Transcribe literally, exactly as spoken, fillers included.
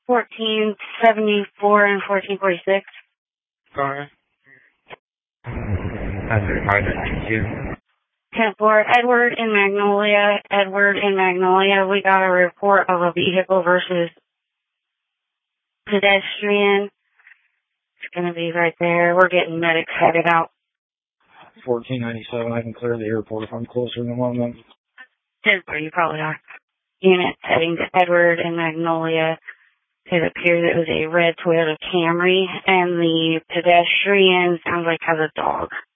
fourteen seventy-four and fourteen forty-six. Sorry. ten four, Edward in Magnolia. Edward in Magnolia. We got a report of a vehicle versus pedestrian. It's going to be right there. We're getting medics headed out. fourteen ninety-seven, I can clear the airport if I'm closer in a moment. ten four, you probably are. Unit heading to Edward in Magnolia. It appears it was a red Toyota Camry, and the pedestrian sounds like has a dog.